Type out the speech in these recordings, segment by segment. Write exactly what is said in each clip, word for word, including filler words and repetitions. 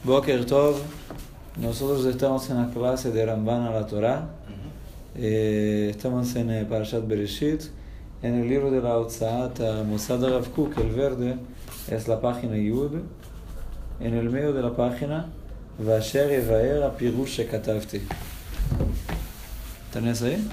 Boker Tov, nosotros estamos en la clase de Ramban a la Torah. Eh, estamos en eh, Parashat Bereshit, en el libro de la Otzaat Mosad Rav Kook, el verde, es la página Yud. En el medio de la página, Vasher Evaer Apirush Shekatavti. ¿Tenés ahí?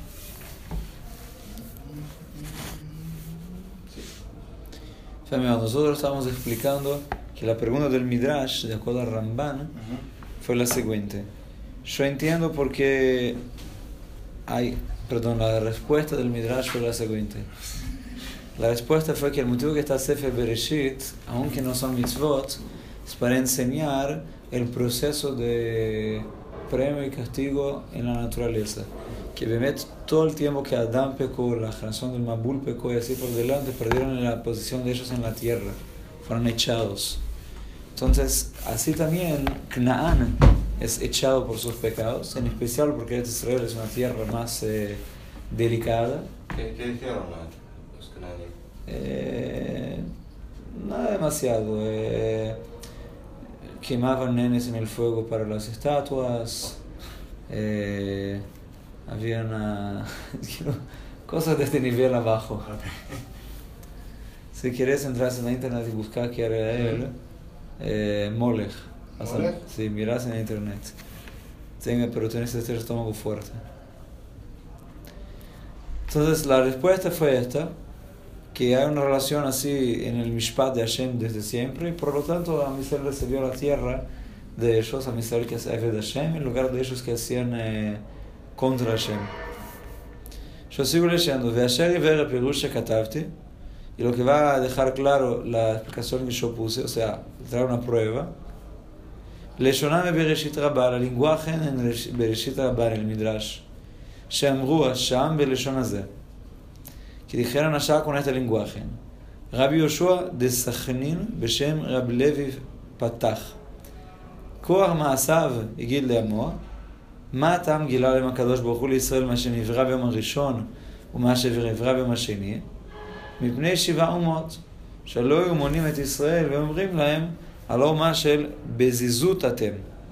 Sí. Nosotros estamos explicando que la pregunta del Midrash, de acuerdo a Ramban, uh-huh. fue la siguiente. Yo entiendo por qué hay, perdón, la respuesta del Midrash fue la siguiente. La respuesta fue que el motivo que está Sefer Bereshit, aunque no son mitzvot, es para enseñar el proceso de premio y castigo en la naturaleza. Que Bemet, todo el tiempo que Adán pecó, la generación del Mabul pecó y así por delante, perdieron la posición de ellos en la tierra, fueron echados. Entonces, así también Canaán es echado por sus pecados, en especial porque Israel es una tierra más eh, delicada. ¿Qué, qué dijeron los cananeos? Eh, nada demasiado. Eh, quemaban nenes en el fuego para las estatuas. Eh, había una cosas de este nivel abajo. Okay. Si quieres entrar en la internet y buscar qué era él, eh, Molech. ¿Molech? Sí, miras en internet. Tenga, pero tienes este estómago fuerte. Entonces la respuesta fue esta, que hay una relación así en el Mishpat de Hashem desde siempre, y por lo tanto a Israel recibió la tierra de ellos, a Israel que hacía de Hashem, en lugar de ellos que hacían eh, contra Hashem. Yo sigo leyendo, Ve'asher Iver Apirush Shekatavti, y lo que va a dejar claro la explicación que yo puse, o sea, traer una prueba. Leshoname Bereshit Rabbah, la lenguaje en Bereshit Rabbah, en el Midrash. Sheamru Hasham Beleshon Hazeh, que dijeron allá con este lenguaje. Rabbi Yoshua de Sachnin Beshem Rab Levi Patach. Koach Ma'asav Yigid Le'amo, Ma Tam Gila Lem HaKadosh Baruch Hu L'Yisrael Ma Shenivra B'Yom HaRishon ומה שנברא ביום השני, מפני שבעה אומות, שלא היו מונים את ישראל ואומרים להם, הלא מה של בזיזות אתם.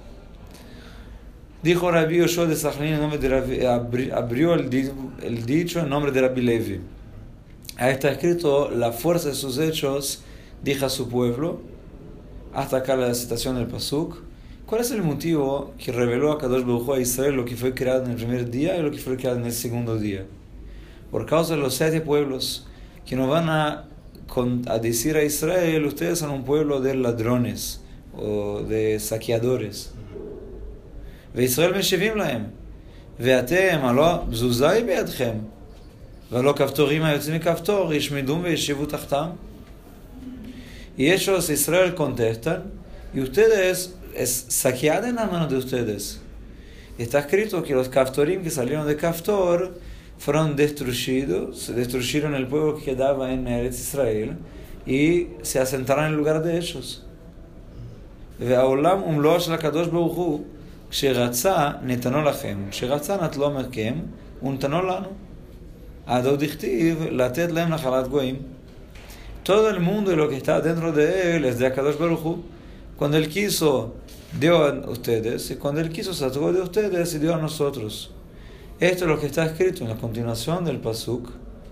Dijo Rabbi Yoshua de Sachnin, abrió el dicho en nombre de Rabbi Levi. Ahí está escrito, la fuerza de sus hechos, dijo a su pueblo, hasta acá la citación del Pasuk. ¿Cuál es el motivo que reveló a Kadosh Baruj Hu a Israel lo que fue creado en el primer día y lo que fue creado en el segundo día? Por causa de los siete pueblos que no van a, a decir a Israel, ustedes son un pueblo de ladrones o de saqueadores. וישראל משיבים להם, ואתם הלא בזוזה היא בידכם, והלא כפתורים היוצאים מכפתור, ישמדום וישיבו תחתם. Y ellos, Israel, contestan, y ustedes, es saqueada en la mano de ustedes. Está escrito que los kaftorim que salieron de Kaftor fueron destruidos, se destruyeron el pueblo que quedaba en Eretz Israel, y se asentaron en el lugar de ellos. והעולם ומלואו של הקדוש ברוך הוא, כשרצה נתנו לכם, כשרצה נטלו מכם ונתנו לנו. עד עוד הכתיב לתת להם נחלת גויים. Todo el mundo y lo que está dentro de él es de Akadosh Baruj Hu. Cuando él quiso, dio a ustedes, y cuando él quiso, sacó de ustedes y dio a nosotros. Esto es lo que está escrito en la continuación del Pasuk.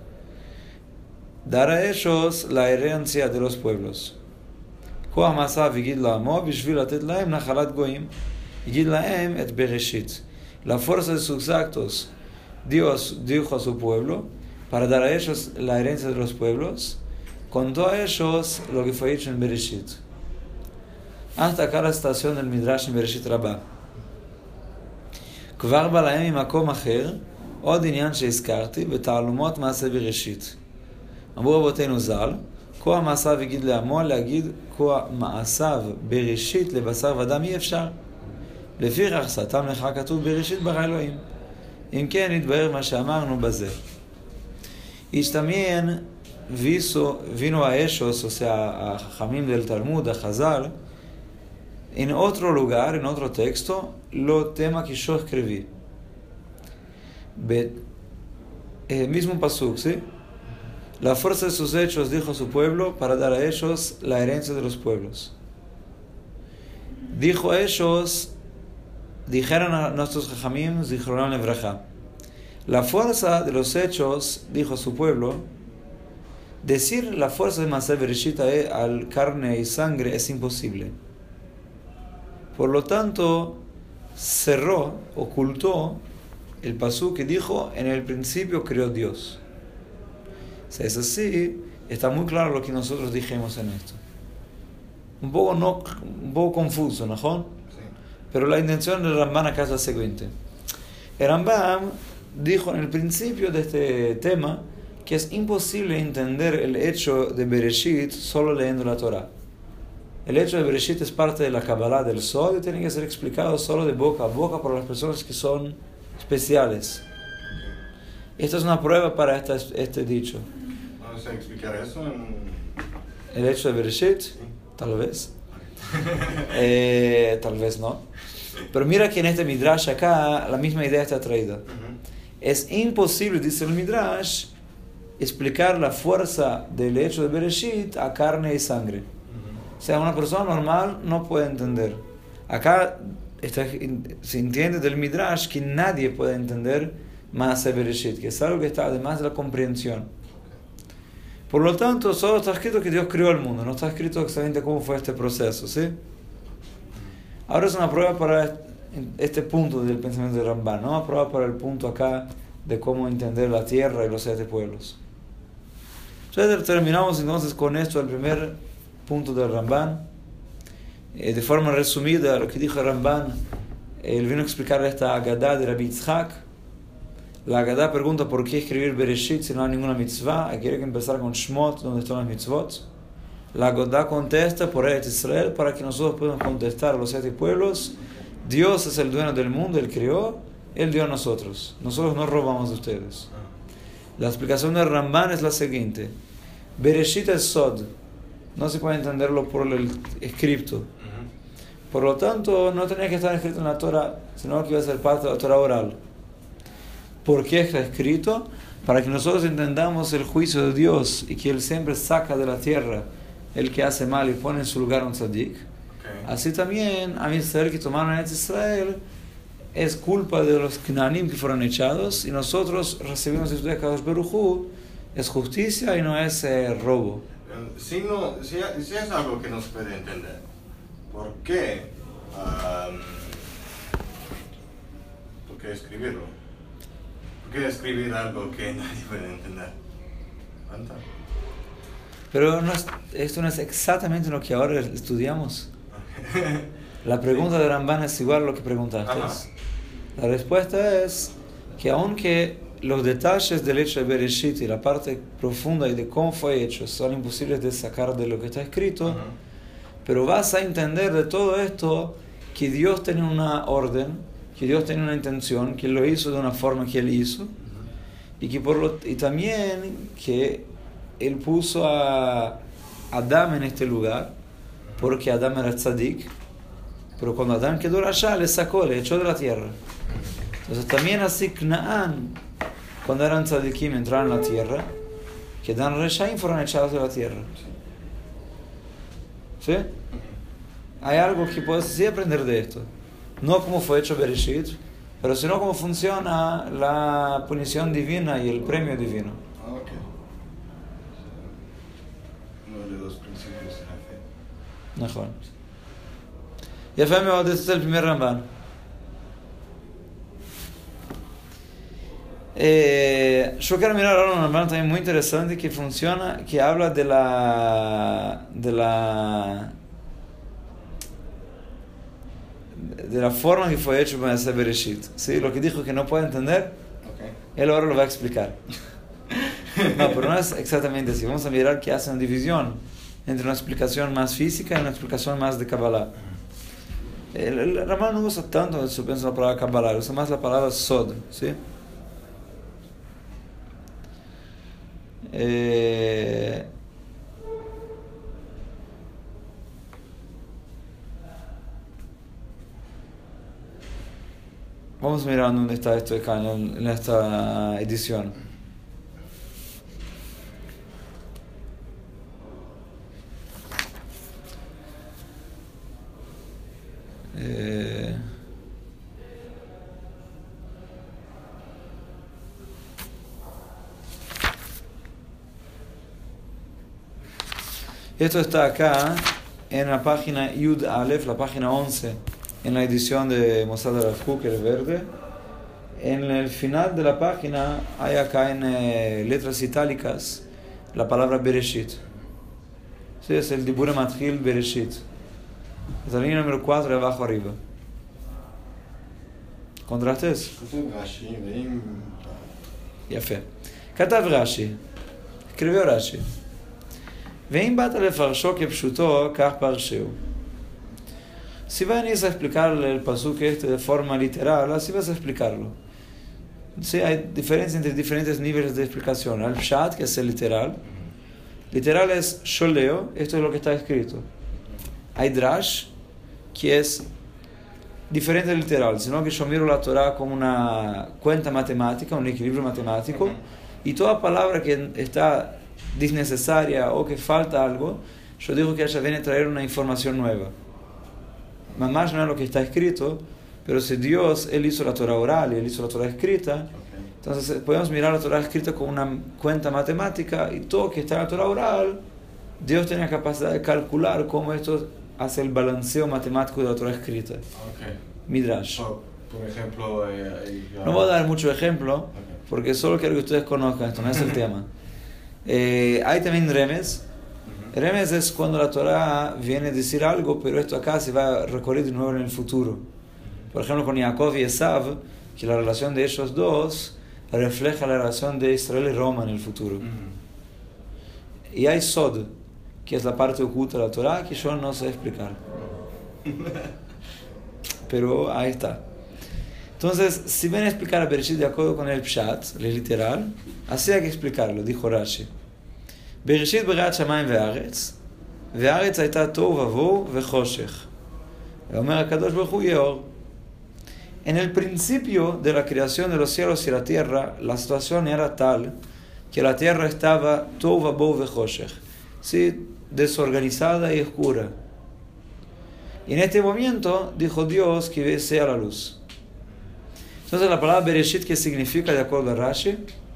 Dar a ellos la herencia de los pueblos. כוח מעשיו יגיד לעמו בשביל לתת להם נחלת גויים. יגיד להם את בראשית. La fuerza de sus actos Dios dijo a su pueblo para dar a ellos la herencia de los pueblos, contó a ellos lo que fue hecho en Bereshit. Hasta acá la citación del Midrash en Bereshit Rabbah. כבר בא להם ממקום אחר עוד עניין שהזכרתי בתעלומות מעשה בראשית. אמרו רבותינו ז"ל, כוח מעשיו יגיד לעמו להגיד כוח מעשיו בראשית לבשר ודם אי אפשר. לפיכך סתם לך כתוב בראשית ברא אלוהים. אם כן יתבהר מה שאמרנו בזה. Y también viso, vino a ellos, o sea, a Jamim del Talmud, a Hazal, en otro lugar, en otro texto, lo tema que yo escribí. El mismo pasuk, ¿sí? La fuerza de sus hechos dijo a su pueblo para dar a ellos la herencia de los pueblos. dijo a ellos, dijeron a nuestros jajamim, zichronon levrajá, la fuerza de los hechos, dijo a su pueblo, decir la fuerza de Maaseh Bereshit al carne y sangre es imposible. Por lo tanto, cerró, ocultó el pasú que dijo, en el principio creó Dios. Si es así, está muy claro lo que nosotros dijimos en esto. Un poco, no, un poco confuso, ¿no? Sí. Pero la intención del Rambam acá es la siguiente. El Rambam dijo en el principio de este tema que es imposible entender el hecho de Bereshit solo leyendo la Torah. El hecho de Bereshit es parte de la Kabbalah del Sod y tiene que ser explicado solo de boca a boca por las personas que son especiales. Esta es una prueba para esta, este dicho. ¿Vamos a explicar eso en...? ¿El hecho de Bereshit? Sí. Tal vez. eh, tal vez no. Pero mira que en este Midrash acá la misma idea está traída. Uh-huh. Es imposible, dice el Midrash, explicar la fuerza del hecho de Bereshit a carne y sangre. Uh-huh. O sea, una persona normal no puede entender. Acá está, se entiende del Midrash que nadie puede entender más de Bereshit, que es algo que está además de la comprensión. Por lo tanto, solo está escrito que Dios creó el mundo, no está escrito exactamente cómo fue este proceso, ¿sí? Ahora es una prueba para este punto del pensamiento de Rambam, no una prueba para el punto acá de cómo entender la tierra y los siete pueblos. Entonces terminamos entonces con esto, el primer punto del Rambam. Eh, de forma resumida, lo que dijo Rambam, él vino a explicar esta Agadá de Rabbi Yitzhak. La Agadá pregunta por qué escribir Bereshit si no hay ninguna mitzvah. Hay que empezar con Shmot, donde están las mitzvot. La Agadá contesta por Eretz Israel para que nosotros podamos contestar a los siete pueblos. Dios es el dueño del mundo, Él creó, Él dio a nosotros. Nosotros no robamos de ustedes. La explicación del Rambam es la siguiente. Bereshit es Sod. No se puede entenderlo por el escrito. Por lo tanto, no tenía que estar escrito en la Torah, sino que iba a ser parte de la Torah oral. ¿Por qué está escrito? Para que nosotros entendamos el juicio de Dios y que Él siempre saca de la tierra el que hace mal y pone en su lugar un tzadik. Okay. Así también, a Israel que tomaron en Israel es culpa de los Knanim que fueron echados y nosotros recibimos esto de Kadosh Baruj Hu, es justicia y no es eh, robo. Si, no, si, si es algo que no se puede entender, ¿por qué? Um, ¿Por qué escribirlo? ¿Por qué escribir algo que nadie puede entender? ¿Cuánto? Pero no es, esto no es exactamente lo que ahora estudiamos. Okay. La pregunta sí. de Rambam es igual a lo que preguntaste. Ajá. La respuesta es que aunque los detalles del hecho de Bereshit y la parte profunda y de cómo fue hecho son imposibles de sacar de lo que está escrito, uh-huh. pero vas a entender de todo esto que Dios tiene una orden, que Dios tiene una intención, que Él lo hizo de una forma que Él hizo, uh-huh. y que por lo, y también que Él puso a Adán en este lugar, porque Adán era tzadik, pero cuando Adán quedó allá, le sacó, le echó de la tierra. Entonces también así Canaán, cuando eran tzadikim, entraron en la tierra, que Dan Reshaim fueron echados de la tierra. ¿Sí? Hay algo que puedes sí aprender de esto. No cómo fue hecho Bereshit, pero sino cómo funciona la punición divina y el premio divino. Ah, ok. Uno de los principios de la fe. Mejor. Y este es el primer Rambam. Eh, yo quiero mirar ahora un Rambam también muy interesante que funciona, que habla de la de la de la forma que fue hecho para hacer Bereshit, ¿sí? Lo que dijo que no puede entender, okay. Él ahora lo va a explicar. No, pero no es exactamente así. Vamos a mirar que hace una división entre una explicación más física y una explicación más de Kabbalah. El, el Rambam no usa tanto, yo pienso, la palabra Kabbalah, usa más la palabra Sod, ¿sí? Eh, vamos a mirar dónde está esto acá en, en esta edición. Eh, esto está acá en la página Yud Aleph, la página once, en la edición de Mossad Rav Kook, el verde. En el final de la página hay acá en eh, letras itálicas la palabra Bereshit. Sí, es el Dibur Matchil Bereshit. Es la línea número cuatro de abajo arriba. ¿Contrastes? יפה. כתב רש"י, escribió רש"י, ואם באת לפרשו כפשוטו, כך פרשהו. Si venís a explicar el pasuk este de forma literal, así vas a explicarlo. Sí, hay diferencia entre diferentes niveles de explicación. El pshat, que es el literal. Literal es yo leo, esto es lo que está escrito. Hay drash, que es diferente del literal, sino que yo miro la Torah como una cuenta matemática, un equilibrio matemático, y toda palabra que está desnecesaria o que falta algo, yo digo que ella viene a traer una información nueva. Mamás no es lo que está escrito, pero si Dios, Él hizo la Torah oral y Él hizo la Torah escrita, entonces podemos mirar la Torah escrita como una cuenta matemática, y todo que está en la Torah oral, Dios tiene la capacidad de calcular cómo esto hace el balanceo matemático de la Torah escrita. Okay. Midrash. Por, por ejemplo, eh, eh, no voy a dar mucho ejemplo, okay, porque solo quiero que ustedes conozcan esto, no es el tema. Eh, hay también remes. Uh-huh. Remes es cuando la Torah viene a decir algo, pero esto acá se va a recorrer de nuevo en el futuro. Por ejemplo, con Jacob y Esav, que la relación de ellos dos refleja la relación de Israel y Roma en el futuro. Uh-huh. Y hay Sod, que es la parte oculta de la Torah, que yo no sé explicar. Pero ahí está. Entonces, si ven a explicar a Bereshit de acuerdo con el Pshat, el literal, así hay que explicarlo, dijo Rashi. Bereshit beriat shamayim ve'aretz, ve'aretz hayta tohu vavohu ve'choshech. Ve'omer HaKadosh Baruch Hu yeor. En el principio de la creación de los cielos y la tierra, la situación era tal que la tierra estaba tohu vavohu ve'choshech, ¿sí?, desorganizada y oscura. Y en este momento dijo Dios que sea la luz. Entonces la palabra Bereshit, ¿qué significa de acuerdo a Rashi?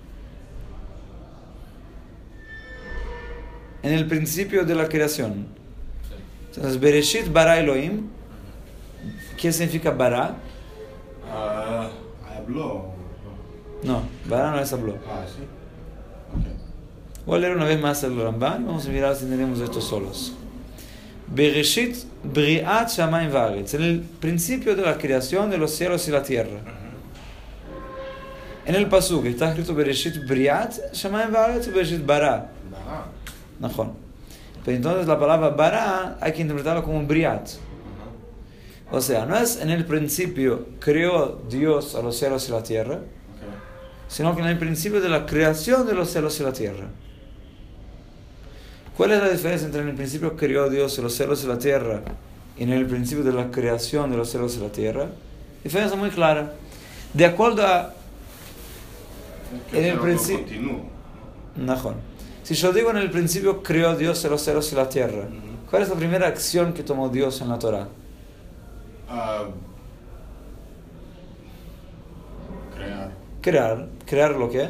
En el principio de la creación. Entonces Bereshit bara Elohim, ¿qué significa bara? Uh, habló. No, bara no es habló. Ah, sí. Okay. Voy a leer una vez más el Ramban y vamos a mirar si tenemos esto solos. Bereshit briat shamayim va'aretz, en el principio de la creación de los cielos y la tierra. En el pasuk está escrito Bereshit briat shamayim va'aretz o Bereshit bara. Bara. Najón. Pero entonces la palabra bara hay que interpretarla como briat. O sea, no es en el principio creó Dios a los cielos y la tierra, Okay. sino que en el principio de la creación de los cielos y la tierra. ¿Cuál es la diferencia entre en el principio creó Dios los cielos y la tierra y en el principio de la creación de los cielos y la tierra? Diferencia muy clara. De acuerdo a... En el principio... Najón. Si yo digo en el principio creó Dios los cielos y la tierra, uh-huh, ¿cuál es la primera acción que tomó Dios en la Torah? Uh, crear. Crear. ¿Crear lo que?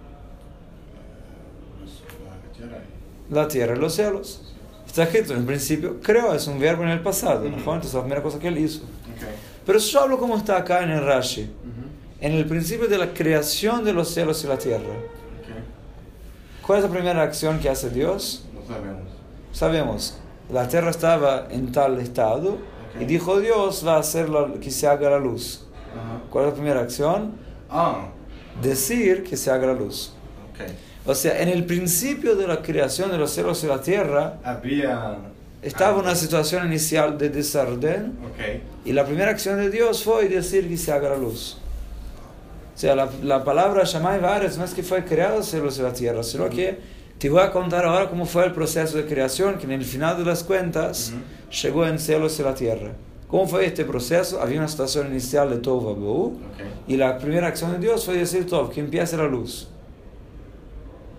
La tierra y los cielos. Está escrito en el principio, creó, es un verbo en el pasado, ¿no? Entonces es la primera cosa que él hizo. Okay. Pero yo hablo como está acá en el Rashi. Uh-huh. En el principio de la creación de los cielos y la tierra. Okay. ¿Cuál es la primera acción que hace Dios? No sabemos. Sabemos, la tierra estaba en tal estado, okay, y dijo Dios va a hacer la, que se haga la luz. Uh-huh. ¿Cuál es la primera acción? Ah. Decir que se haga la luz. Okay. O sea, en el principio de la creación de los cielos y la tierra, había... estaba una situación inicial de desorden, Okay. y la primera acción de Dios fue decir que se haga la luz. O sea, la, la palabra Shamayim va'aretz no es que fue creado los cielos y la tierra, sino que te voy a contar ahora cómo fue el proceso de creación, que en el final de las cuentas uh-huh, llegó en cielos y la tierra. ¿Cómo fue este proceso? Había una situación inicial de tohu vavohu, okay, y la primera acción de Dios fue decir Tov, que empiece la luz.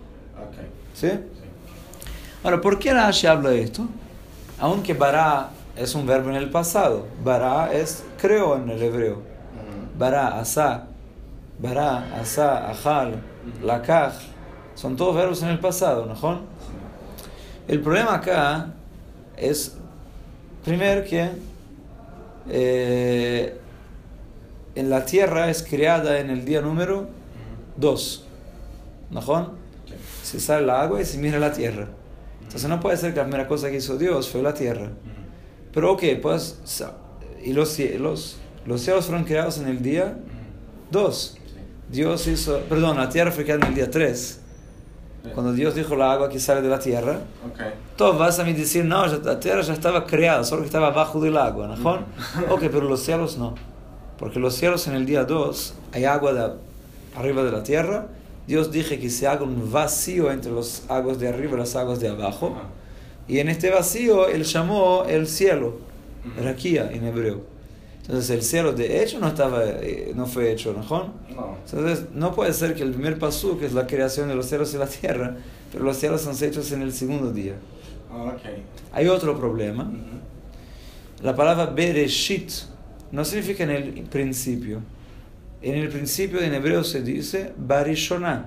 Okay. ¿Sí? Sí. Ahora, ¿por qué Rashi habla de esto? Aunque bara es un verbo en el pasado. Bara es creó en el hebreo. Bara, asá, bara, asá, ajal, lakaj, son todos verbos en el pasado, ¿no? El problema acá es, primero que eh, en la tierra es creada en el día número dos, ¿no? Se sale el agua y se mira la tierra. Entonces no puede ser que la primera cosa que hizo Dios fue la tierra. Pero ok, pues, y los cielos, los cielos fueron creados en el día dos. Dios hizo, perdón, la tierra fue creada en el día tres. Cuando Dios dijo la agua que sale de la tierra, okay. Tú vas a mí decir, no, ya, la tierra ya estaba creada, solo que estaba abajo del agua, ¿no? Mm-hmm. Ok, pero los cielos no. Porque los cielos en el día dos hay agua de arriba de la tierra. Dios dijo que se haga un vacío entre las aguas de arriba y las aguas de abajo. Uh-huh. Y en este vacío Él llamó el cielo, uh-huh. Raquía en hebreo. Entonces el cielo de hecho no estaba, no fue hecho, ¿no? No. Entonces no puede ser que el primer pasuk es la creación de los cielos y la tierra, pero los cielos son hechos en el segundo día. Oh, okay. Hay otro problema. Uh-huh. La palabra bereshit no significa en el principio. En el principio en hebreo se dice barishona.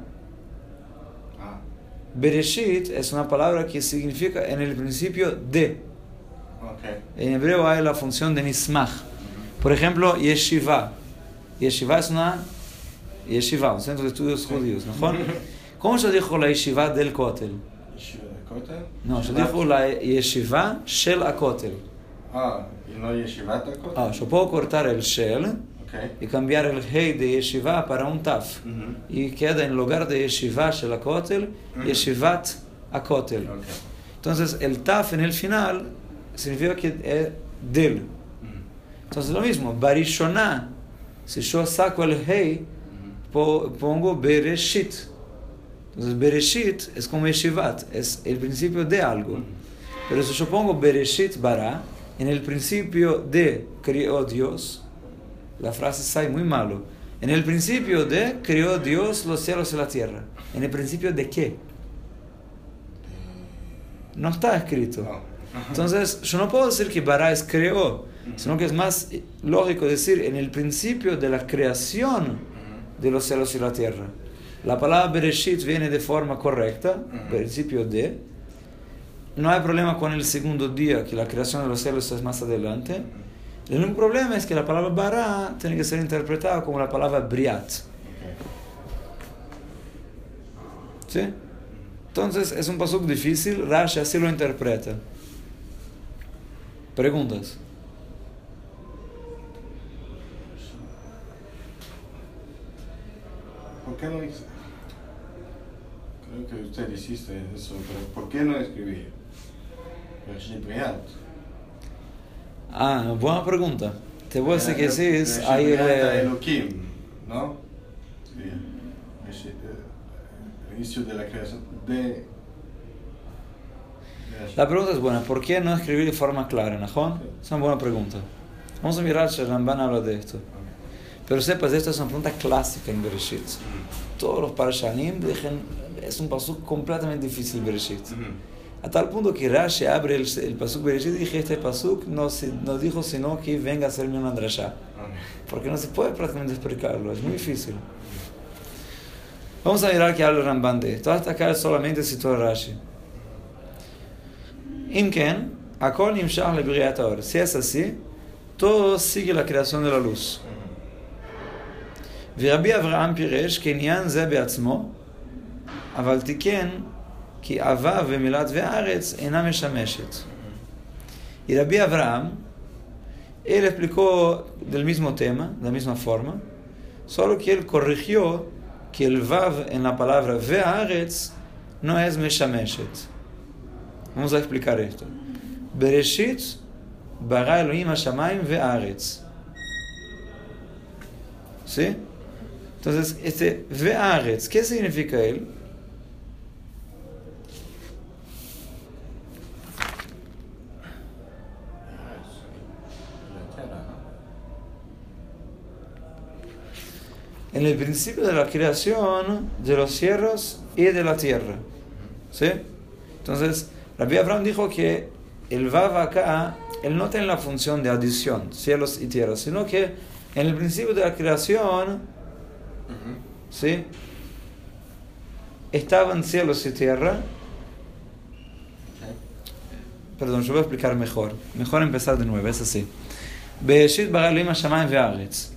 Ah. Bereshit es una palabra que significa en el principio de. Okay. En hebreo hay la función de nismach. Por ejemplo, yeshiva. Yeshiva es una yeshiva, un centro de estudios judíos, ¿no? ¿Cómo se dijo la yeshiva del Kotel? ¿Yeshiva del Kotel? No, se dijo la yeshiva shel Kotel. Ah, ¿y no yeshiva del Kotel? Ah, yo puedo cortar el shel okay. Y cambiar el hey de yeshiva para un taf. Uh-huh. Y queda en lugar de yeshiva shel Kotel, uh-huh. Yeshivat Kotel. Okay. Entonces, el taf en el final significa que es del. Entonces lo mismo, barishona, si yo saco el hey, po, pongo bereshit. Entonces bereshit es como yeshivat, es el principio de algo. Pero si yo pongo bereshit bara, en el principio de creó Dios, la frase sale muy malo. En el principio de creó Dios los cielos y la tierra. ¿En el principio de qué? No está escrito. Entonces yo no puedo decir que bara es creó, sino que es más lógico decir en el principio de la creación de los cielos y la tierra. La palabra bereshit viene de forma correcta, principio de. No hay problema con el segundo día, que la creación de los cielos es más adelante. El único problema es que la palabra bara tiene que ser interpretada como la palabra briat. ¿Sí? Entonces es un pasuk difícil, Rashi así lo interpreta. ¿Preguntas? ¿Por qué no hice? Creo que usted hiciste eso, pero ¿por qué no escribí? Ah, buena pregunta. Te voy a decir que sí, es ahí Elohim, ¿no? Sí. El inicio de la creación de... La pregunta es buena. ¿Por qué no escribir de forma clara, Najón? Es una buena pregunta. Vamos a mirar si Ramban habla de esto. Pero sepas, esto es una pregunta clásica en Bereshit. Todos los parashanim dejan, es un pasuk completamente difícil Bereshit. A tal punto que Rashi abre el, el pasuk Bereshit y dije, este pasuk no, no dijo sino que venga a hacerme una drasha. Porque no se puede prácticamente explicarlo, es muy difícil. Vamos a mirar qué habla Ramban de esto. Hasta acá solamente citó Rashi. Imken, akol nimshach lebriat haor. Si es así, todo sigue la creación de la luz. ורבי אברהם פירש כעניין זה בעצמו, אבל תיקן כי אהבה ומילת והארץ אינה משמשת. Y Rabbi Abraham, él explicó del mismo tema, de la misma forma, solo que él corrigió que el vav en la palabra והארץ no es משמשת. Vamos a explicar esto. בראשית ברא אלוהים השמיים והארץ. ¿Sí? Entonces, este ve'aretz, ¿qué significa él? En el principio de la creación de los cielos y de la tierra. ¿Sí? Entonces, Rabbi Abraham dijo que el vav acá él no tiene la función de adición, cielos y tierra, sino que en el principio de la creación, Ujú. ¿sí?, estaban cielos y tierra. Ok. Perdón, yo voy a explicar mejor. Mejor empezar de nuevo, es así. בראשית ברא אלוהים השמיים והארץ.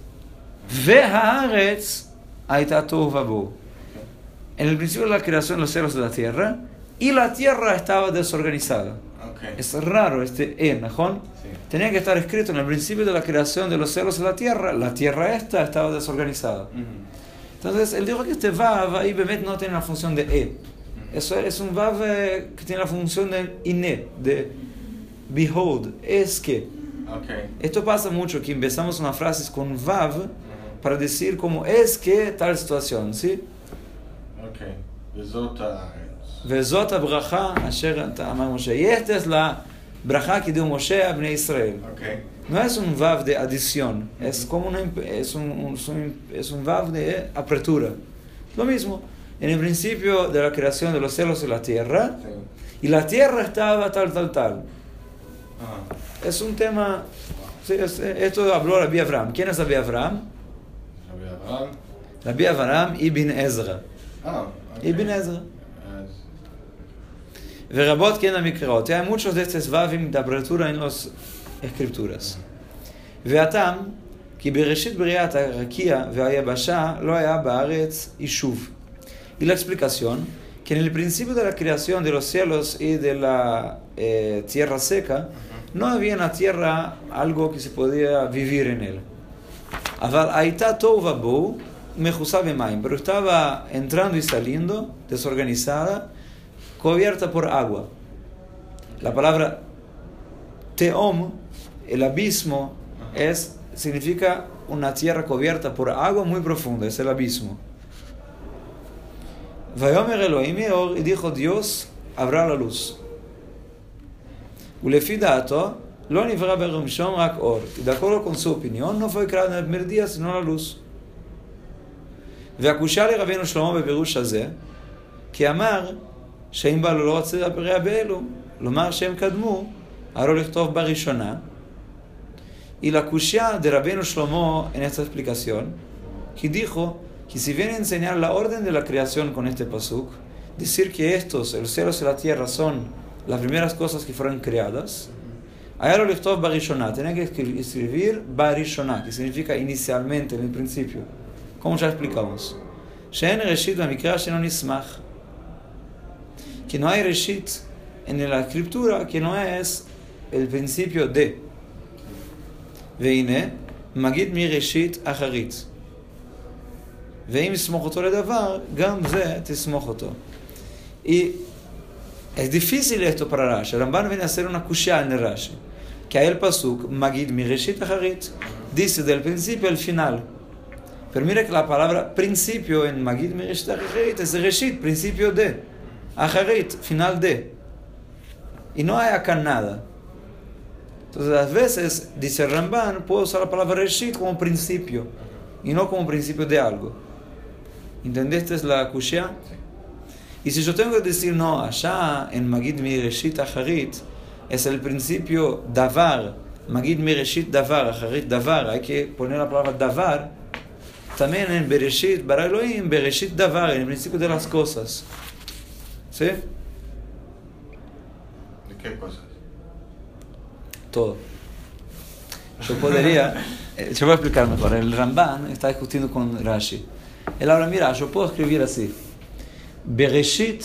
והארץ הייתה תוהו ובוהו. En el principio de la creación de los cielos de la tierra, y la tierra estaba desorganizada. Okay. Es raro este E, ¿no? Sí. Tenía que estar escrito en el principio de la creación de los cielos de la tierra, la tierra esta estaba desorganizada. Ujú. Entonces, él dijo que este Vav ahí Bemet no tiene la función de E. Eso es un Vav eh, que tiene la función de Iné, de behold, es que. Okay. Esto pasa mucho, que empezamos una frase con Vav Ujú. para decir como es que tal situación, ¿sí? Okay. וזאת הארץ. וזאת הברכה אשר אמר משה. Y esta es la braja que dio Moshe a Bnei Israel. Okay. No es un Vav de adición, es como una, es un, un, es un Vav de apertura. Lo mismo, en el principio de la creación de los cielos y la tierra, Sí. y la tierra estaba tal, tal, tal. Ah. Es un tema, sí, es, esto habló Rabbi Avraham. ¿Quién es Rabbi Avraham? רבי אברהם. Rabbi Avraham ibn Ezra. אה, אוקיי. Ibn Ezra. אז... ורבות כן המקראות. Hay muchos de estos vavim de apertura en las escrituras. והטעם, כי בראשית בריאת הרקיע והיבשה לא היה בארץ יישוב. Y la explicación, que en el principio de la creación de los cielos y de la eh, tierra seca, no había en la tierra algo que se podía vivir en él. אבל הייתה תוהו ובוהו מכוסה במים, pero estaba entrando y saliendo, desorganizada, cubierta por agua. La palabra teom, el abismo, es, significa una tierra cubierta por agua muy profunda, es el abismo. ויאמר אלוהים יהיה אור, y dijo Dios, habrá la luz. ולפי דעתו, לא נברא בראשון רק אור. Y de acuerdo con su opinión, no fue creado en el primer día, sino la luz. והקושה לרבינו שלמה בפירוש הזה, כי אמר, שאם בא לו לא רוצה להפריע באלו, לומר שהם קדמו, הרי לכתוב בראשונה. Y la cushia de Rabbeinu Shlomo en esta explicación, que dijo que si viene a enseñar la orden de la creación con este pasuk, decir que estos, los cielos y la tierra, son las primeras cosas que fueron creadas, allá lo lectó Barishona, tenía que escribir Barishona, que significa inicialmente, en el principio, como ya explicamos. She'en reshit b'mikra she'no nismach, que no hay reshit en la escritura, que no es el principio de. והנה, מגיד מראשית אחרית. ואם יסמוך אותו לדבר, גם זה תסמוך אותו. Y es difícil esto para Rashi. Ramban viene a hacer una kushia en el Rashi. Que hay el pasuk, magid mireshit acharit, dice del principio al final. Pero mira que la palabra principio en magid mireshit acharit es reshit, principio de. Acharit, final de. Y no hay acá nada. Entonces, a veces, dice Ramban, puedo usar la palabra reshit como principio, y no como principio de algo. ¿Entendiste la kushia? Sí. Y si yo tengo que decir, no, allá en Magid mi reshit acharit, es el principio davar, Magid mi reshit davar, acharit davar, hay que poner la palabra davar, también en bereshit, bara Elohim, bereshit davar, en el principio de las cosas. ¿Sí? ¿De qué cosas? Todo. Yo podría, eh, yo voy a explicar mejor. El Ramban está discutiendo con Rashi. Él habla, mira, yo puedo escribir así. Bereshit,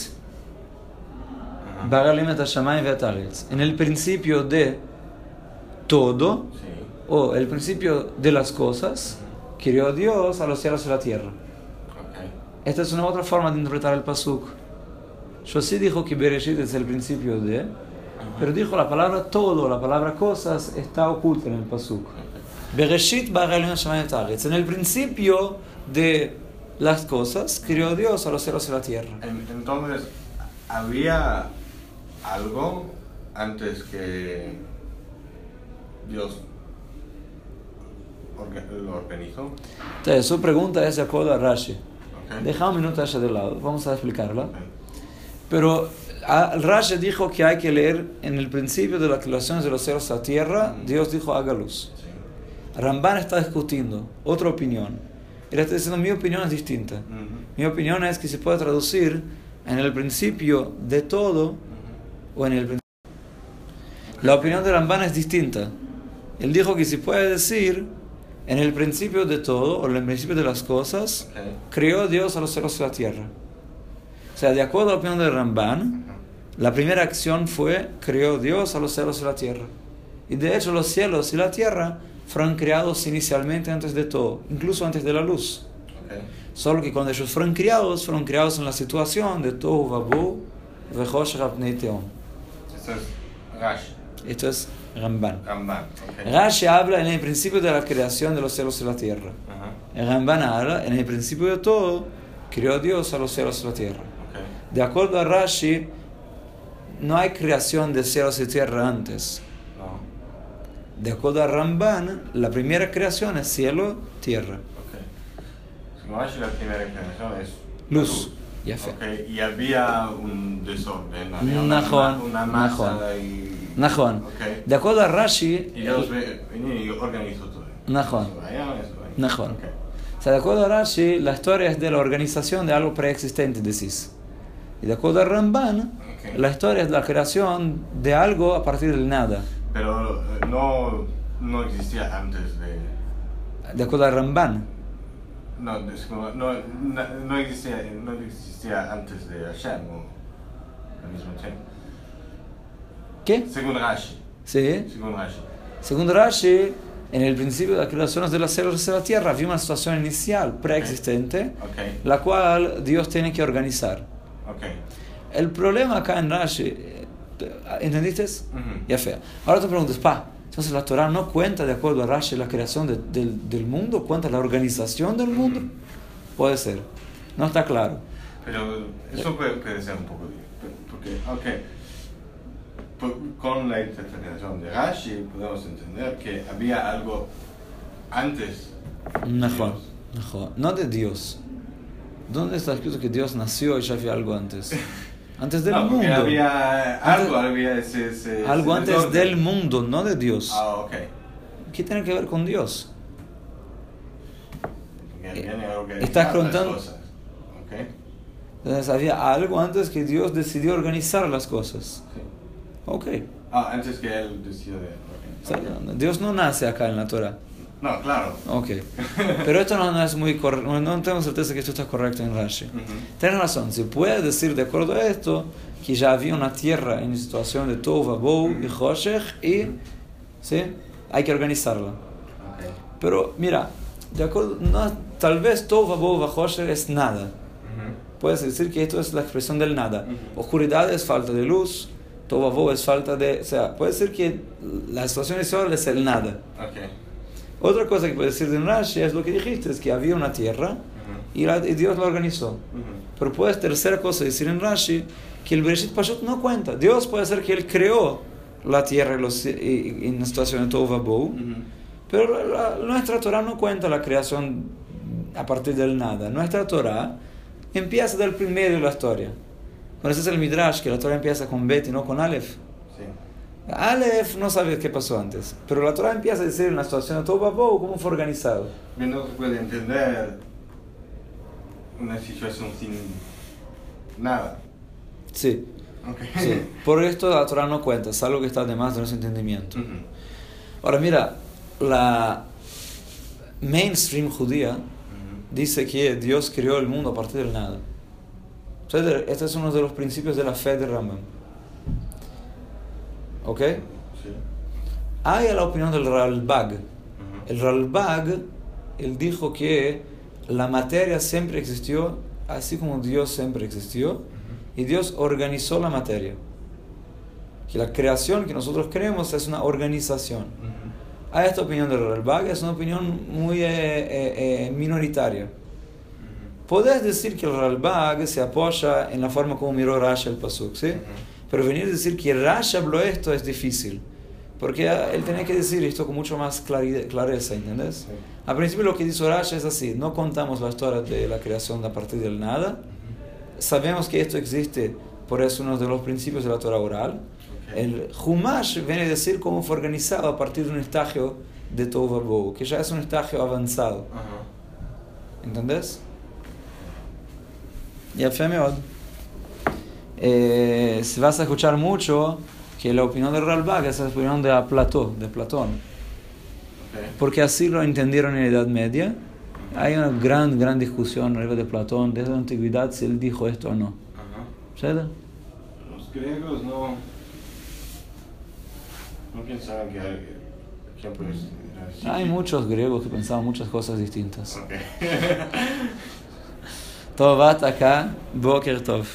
bara Elohim et hashamayim ve'et haaretz. En el principio de todo, Sí. o el principio de las cosas, creó Dios a los cielos y la tierra. Okay. Esta es una otra forma de interpretar el pasuk. Yo sí dijo que Bereshit es el principio de, pero dijo la palabra todo, la palabra cosas, está oculta en el pasuk. Bereshit bara Elohim hashamayim ve'et haaretz. En el principio de las cosas, creó Dios a los cielos y la tierra. En- Entonces, ¿había algo antes que Dios orga- lo organizó? Entonces, su pregunta es de acuerdo a Rashi. Okay. Deja un minuto allá de lado, vamos a explicarla. Okay. Pero a- Rashi dijo que hay que leer en el principio de las creaciones de los cielos a la tierra, Dios dijo haga luz. Sí. Ramban está discutiendo otra opinión. Él está diciendo mi opinión es distinta. Ujú. Mi opinión es que se puede traducir en el principio de todo Ujú. o en el principio. La opinión de Ramban es distinta. Él dijo que se puede decir en el principio de todo o en el principio de las cosas, Ok. creó Dios a los cielos y la tierra. O sea, de acuerdo a la opinión de Ramban, Ujú. la primera acción fue creó Dios a los cielos y la tierra. Y de hecho los cielos y la tierra fueron creados inicialmente antes de todo, incluso antes de la luz. Ok. Solo que cuando ellos fueron creados, fueron creados en la situación de Tohu Vabu, Vechosh Rapnei Teom. Esto es Rashi. Esto es Ramban. Ramban. Ok. Rashi habla en el principio de la creación de los cielos y la tierra. Ajá. El Ramban habla en el principio de todo, creó Dios a los cielos y la tierra. Ok. De acuerdo a Rashi, no hay creación de cielos y tierra antes. No. De acuerdo a Ramban, la primera creación es cielo, tierra. Ok. Según Rashi, la primera creación es Luz. Ya fe. Ok. Y había un desorden. Había una, Najón, ma- una masa Najón. y... Najón. Ok. De acuerdo a Rashi, Y Dios ve- venía y organizó todo. Najón. Eso allá, eso allá. Najón. Ok. O sea, de acuerdo a Rashi, la historia es de la organización de algo preexistente, decís. Y de acuerdo a Ramban, Ok. la historia es la creación de algo a partir del nada. Pero eh, no, no existía antes de... De acuerdo a Ramban. No, es como- no, no, no existía, no existía antes de Hashem o al mismo tiempo. ¿Qué? Según Rashi. Sí. Según Rashi. Según Rashi, en el principio de las creaciones de las cielos y de la tierra había una situación inicial, preexistente, Ok. la cual Dios tiene que organizar. Ok. El problema acá en Rashi, eh, ¿entendiste? Ujú. Ya fea. Ahora te preguntas, pa, entonces la Torah no cuenta de acuerdo a Rashi la creación de- del, del mundo, cuenta la organización del mundo. Ujú. Puede ser. No está claro. Pero eso puede, puede ser un poco difícil. Porque, ok. Por- con la interpretación de Rashi podemos entender que había algo antes. de Mejor. Dios. Mejor. No de Dios. ¿Dónde está escrito que Dios nació y ya había algo antes? Antes del No, porque mundo. había Antes- algo, había ese, ese- Algo ese antes desorden. del mundo, no de Dios. Ah, ok. ¿Qué tiene que ver con Dios? Porque viene a organizar Estás las contando- cosas. Ok. Entonces había algo antes que Dios decidió organizar las cosas. Sí. Ok. Ah, antes que él decidió de... O sea, ok. Dios no nace acá en la Torah. No, claro. Ok. Pero esto no, no es muy correcto. No, no tengo certeza que esto está correcto en Rashi. Ujú. Tienes razón. Se puede decir de acuerdo a esto que ya había una tierra en situación de Tov, Vabou y Hoshech y ¿sí? Hay que organizarla. Ok. Pero mira, de acuerdo, no, tal vez Tov, Vabou y Hoshech es nada. Ujú. Puedes decir que esto es la expresión del nada. Ujú. Oscuridad es falta de luz. Tov, Vabou es falta de... O sea, puede decir que la situación inicial es el nada. Ok. Otra cosa que puede decir de Rashi es lo que dijiste, es que había una tierra Ujú. y, la- y Dios la organizó. Ujú. Pero puedes, tercera cosa, decir en Rashi que el Bereshit Pashut no cuenta. Dios puede ser que Él creó la tierra y los, y- y- en la situación de Tov Vabou, Ujú. pero la- la- nuestra Torah no cuenta la creación a partir del nada. Nuestra Torah empieza del primero de la historia. ¿Conoces el Midrash que la Torah empieza con Bet y no con Aleph? Sí. Aleph no sabe qué pasó antes, pero la Torah empieza a decir en la situación de Tov Vabou cómo fue organizado. Bien, no se puede entender una situación sin nada. Sí, Ok. sí. Por esto la Torah no cuenta, es algo que está además de nuestro entendimiento. Ujú. Ahora mira, la mainstream judía Ujú. dice que Dios creó el mundo a partir del nada. Entonces, este es uno de los principios de la fe de Rambam. ¿Ok? Sí. Hay la opinión del Ralbag. Ujú. El Ralbag, él dijo que la materia siempre existió, así como Dios siempre existió, Ujú. y Dios organizó la materia. Que la creación que nosotros creemos es una organización. Ujú. Hay esta opinión del Ralbag, es una opinión muy eh, eh, eh, minoritaria. Ujú. Podés decir que el Ralbag se apoya en la forma como miró Rashi el Pasuk, ¿sí? Ujú. Pero venir a decir que Rashi habló esto es difícil. Porque él tenía que decir esto con mucho más claridad, clareza, ¿entendés? Sí. Al principio lo que dice Rashi es así, no contamos la historia de la creación a partir del nada. Ujú. Sabemos que esto existe por eso uno de los principios de la Torah oral. Okay. El Humash viene a decir cómo fue organizado a partir de un estage de Tohu Vabohu, que ya es un estage avanzado. Uh-huh. ¿Entendés? Y Meod. Eh, si vas a escuchar mucho que la opinión de Ralbag es la opinión de Platón, de Platón. Okay. Porque así lo entendieron en la Edad Media. Hay una gran, gran discusión arriba de Platón desde la antigüedad si él dijo esto o no. Uh-huh. ¿Sabes? Los griegos no, no pensaban que hay, que pues, era así. Hay muchos griegos que pensaban muchas cosas distintas. Okay. Tovat acá, Boker Tov.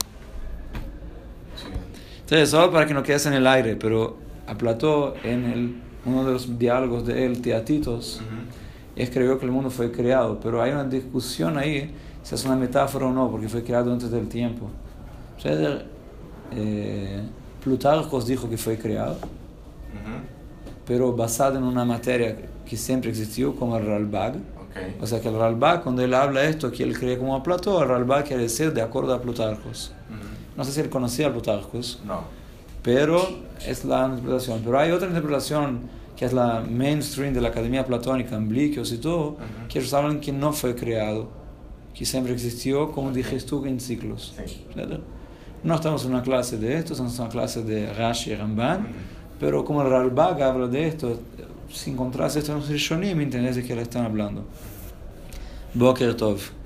Sí. Entonces, solo para que no quedes en el aire, pero a Platón, en el, uno de los diálogos de él, Teatitos, Uh-huh. escribió que el mundo fue creado, pero hay una discusión ahí si es una metáfora o no, porque fue creado antes del tiempo. O sea, eh, Plutarco dijo que fue creado, Uh-huh. pero basado en una materia que siempre existió, como el Ralbag. Okay. O sea que el Ralbag, cuando él habla esto, que él cree como a Platón, el Ralbag quiere decir de acuerdo a Plutarco. Uh-huh. No sé si él conocía a Plutarco, No. pero es la interpretación. Pero hay otra interpretación que es la mainstream de la Academia Platónica, en Bliquios y todo, Uh-huh. que ellos hablan que no fue creado, que siempre existió, como Okay. dijiste tú, en ciclos. Sí. ¿Verdad? No estamos en una clase de esto, estamos en una clase de Rashi y Ramban, Uh-huh. pero como el Ralbag habla de esto, si encontrás esto en los Rishonim, entendés de qué le están hablando. Boker Tov.